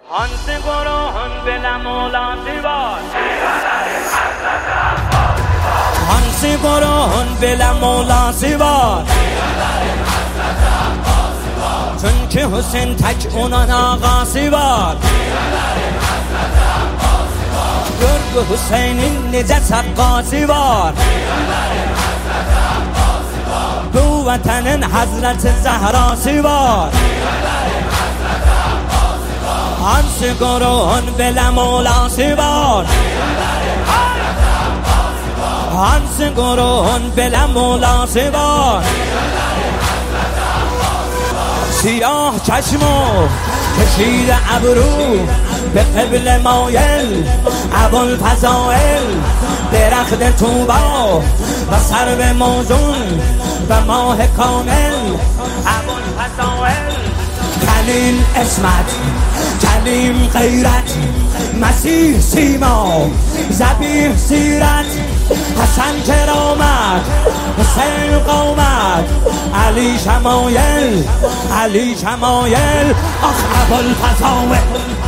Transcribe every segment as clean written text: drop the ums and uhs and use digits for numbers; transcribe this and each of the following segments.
آن گروهان بلا مولا زیبار آن گروهان بلا مولا زیبار چون که حسین تک اونان آقا زیبار گرگ حسینی نجات حقا زیبار بو وطن حضرت زهرا زیبار آن گروهان بلا مولا زیبار آن گروهان بلا مولا زیبار سیاه چشمو کشید ابرو به قبل مایل ابوالفضائل درخت طوبا و سرو موزون و ماه کامل ابوالفضائل خلیل اسمت کلیم غیرت مسیح سیما ذبیح سیرت حسن کرامت حسین قومت علی شمایل علی شمایل آخ ابوالفضائل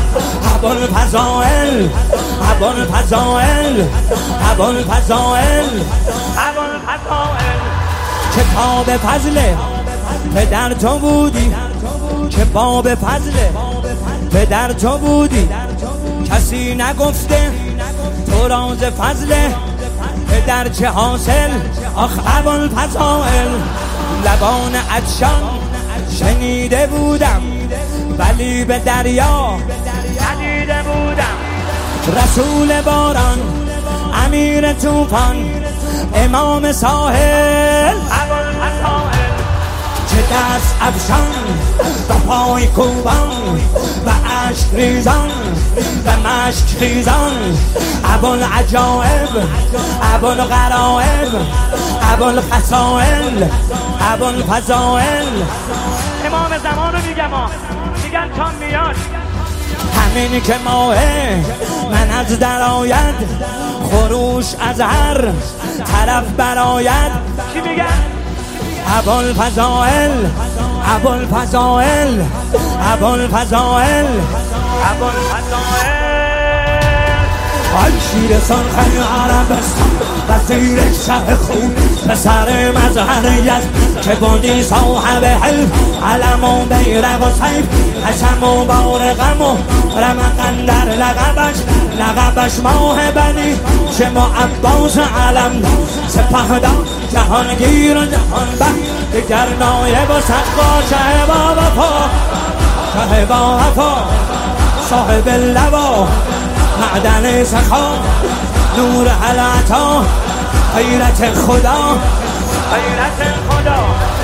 ابوالفضائل ابوالفضائل ابوالفضائل ابوالفضائل کتاب فضل پدر تو بودی که باب فضل پدر تو بودی کسی نگفته تو راز فضل پدر چه حاصل آخ ابوالفضائل لبان عطشان شنیده بودم ولی به دریا ندیده بودم رسول باران امیر طوفان امام ساحل ابوالفضائل چه دست افشان و پای کوبان و عشق ریزان و مشک خیزان ابوالعجائب ابوالغرائب ابوالخصائل ابوالفضائل امام زمان رو میگن تا میاد همین که ماهه من از در آید خروش از هر طرف براید کی میگن؟ ابوالفضائل ابوالفضائل ابوالفضائل ابوالفضائل آی شیرستان خیلی عربستان و زیر شه خون پسر مظهر یزد که بودی صاحب حلم علم و بیرق و سیف حشم و بارقم و رمقن در لقبش ماه بنی شما عباس علم سپهدار جهانگیر و جهان بخت دیگر نایب و سقا شه با وفا شه با وفا صاحب لوا معدن سخا نور علتا غیرت خدا غیرت خدا